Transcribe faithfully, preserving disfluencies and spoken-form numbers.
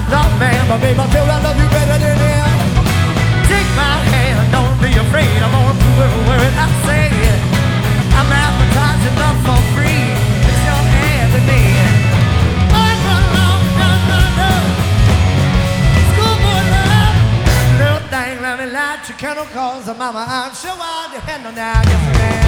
not man, but baby, I feel I love you better than him. Take my hand, don't be afraid. I'm gonna do every word I say. I'm advertising enough for free. It's your hand with me. I run along, run, run, run. Schoolboy love. Little thing, let me light your candle, cause mama, I'm sure I'll handle now. Yes, man.